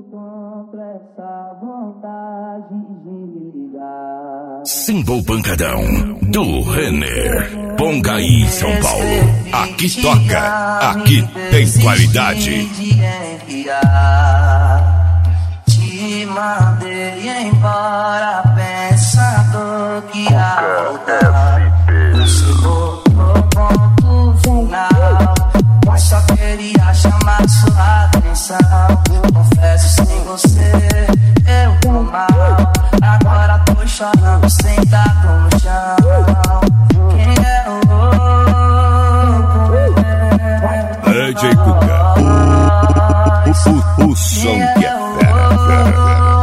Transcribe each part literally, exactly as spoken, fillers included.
Symbol Pancadão do Renner. Pongaí, São Paulo. Aqui toca, aqui tem qualidade. Te mandei embora pensando que ia voltar. Você botou ponto final, mas só queria chamar sua atenção. Confesso, sem você eu tô mal. Agora tô chorando sentado no chão. Quem é o louco? D J Cuca, o, o, o som que é fera.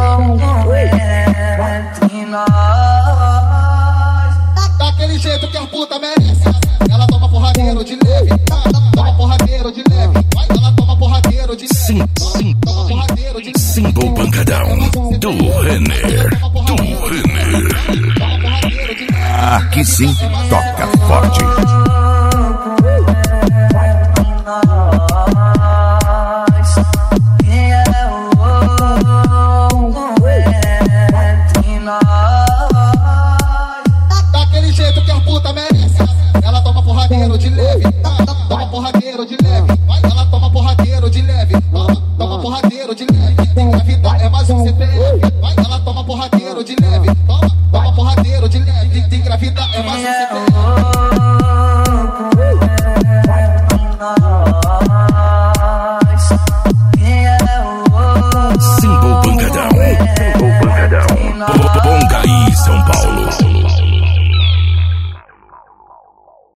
Daquele jeito que a puta merece. Ela toma porradeiro de leve. Toma porradeiro de leve. Ela toma porradeiro de leve. Sim, sim, sim. Symbol Pancadão do Renner. Do Renner. Aqui sim toca forte.